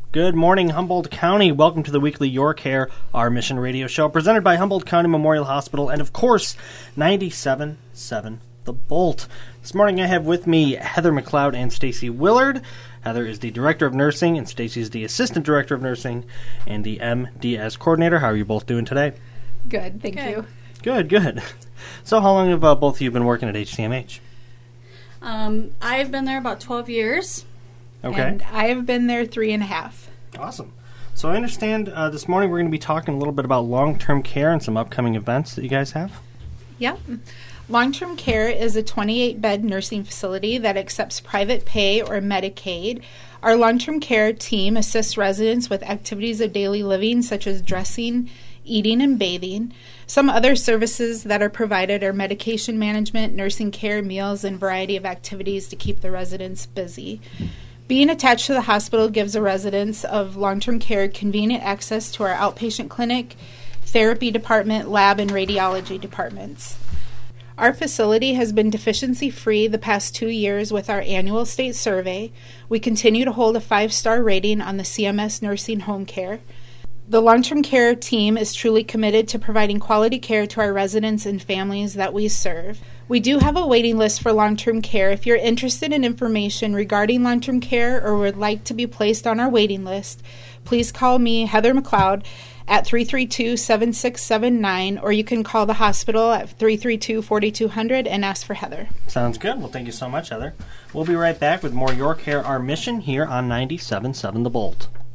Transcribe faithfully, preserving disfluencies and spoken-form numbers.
Good morning, Humboldt County. Welcome to the weekly Your Care, Our Mission radio show, presented by Humboldt County Memorial Hospital and, of course, ninety-seven point seven The Bolt. This morning I have with me Heather McLeod and Stacy Willard. Heather is the Director of Nursing, and Stacy is the Assistant Director of Nursing and the M D S Coordinator. How are you both doing today? Good, thank good. you. Good, good. So how long have uh, both of you been working at H C M H? Um, I've been there about twelve years. Okay. And I have been there three and a half. Awesome. So I understand uh, this morning we're going to be talking a little bit about long-term care and some upcoming events that you guys have. Yep. Long-term care is a twenty-eight bed nursing facility that accepts private pay or Medicaid. Our long-term care team assists residents with activities of daily living such as dressing, eating, and bathing. Some other services that are provided are medication management, nursing care, meals, and a variety of activities to keep the residents busy. Being attached to the hospital gives the residents of long-term care convenient access to our outpatient clinic, therapy department, lab, and radiology departments. Our facility has been deficiency-free the past two years with our annual state survey. We continue to hold a five-star rating on the C M S Nursing Home Care. The long-term care team is truly committed to providing quality care to our residents and families that we serve. We do have a waiting list for long-term care. If you're interested in information regarding long-term care or would like to be placed on our waiting list, please call me, Heather McLeod, at three three two, seven six seven nine, or you can call the hospital at three three two, four two zero zero and ask for Heather. Sounds good. Well, thank you so much, Heather. We'll be right back with more Your Care, Our Mission here on ninety-seven point seven The Bolt.